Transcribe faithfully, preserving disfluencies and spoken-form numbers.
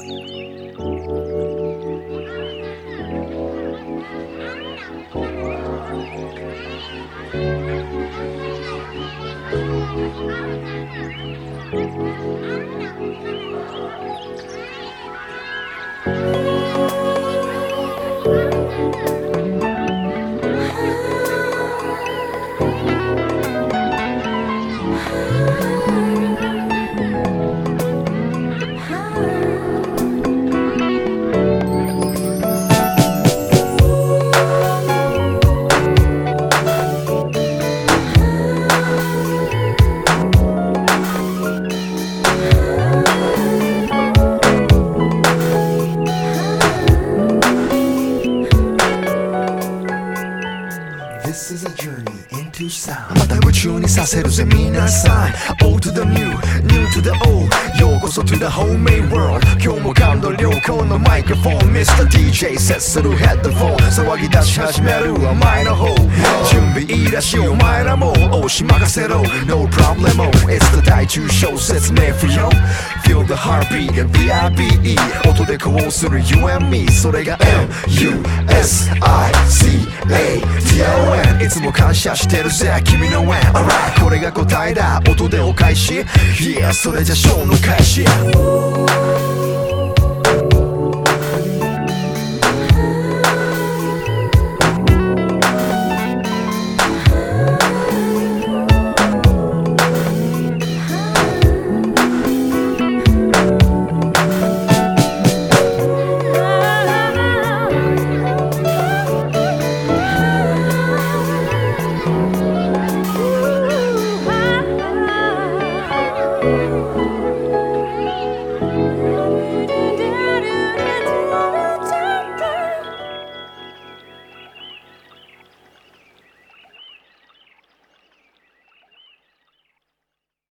This is a journey into sound また夢中にさせるぜ皆さん Old to the new, new to the old ようこそ to the homemade world 今日も感動良好のマイクロフォン ミスター ディージェー 接するヘッドフォン騒ぎ出し始めるお前の方準備いいらしいお前らも押し任せろ No problemo It's the 大中小説明不要 Feel the heartbeat V I B E 音で呼応する You and me それが M U S I C A T O N いつも感謝してるぜ君の縁 Alright これが答えだ音でお返し Yeah それじゃショーの開始